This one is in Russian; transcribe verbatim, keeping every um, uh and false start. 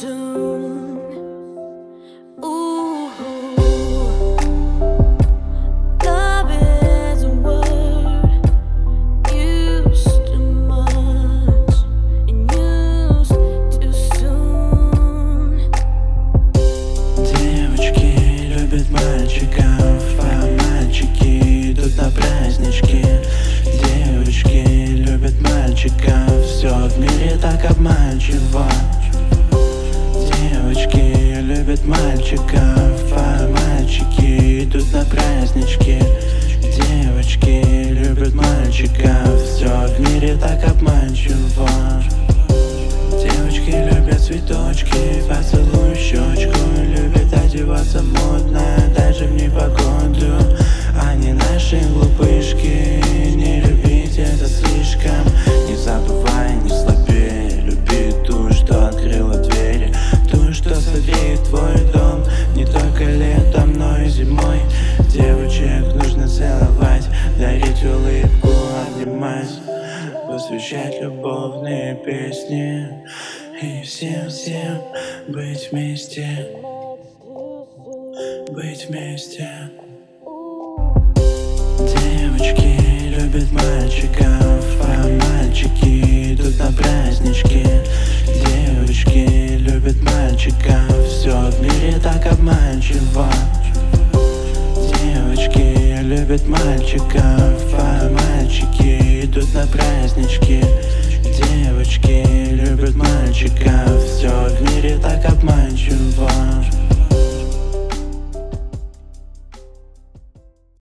soon. Ooh, love is a word used too much and used too soon. Девочки любят мальчиков, а мальчики идут на празднички. Девочки любят мальчиков, все в мире так обманчиво. Девочки любят мальчиков, а мальчики идут на празднички. Девочки любят мальчиков, все в мире так обманчиво. Девочки любят цветочки, поцелуй в щечку, любят одеваться модно, даже в непогоду. Они наши глупышки, не любить это слишком. Не забывай, не слабее, люби ту, что открыла двери, ту, что согреет твой дом, не только летом, но и зимой. Девочек нужно целовать, дарить улыбку, обнимать, посвящать любовные песни и всем-всем быть вместе, быть вместе. Девочки любят мальчиков, а мальчики идут на празднички. Девочки любят мальчиков, все в мире так обманчиво. Девочки любят мальчиков, а мальчики идут на празднички. Девочки любят мальчиков, все в мире так обманчиво.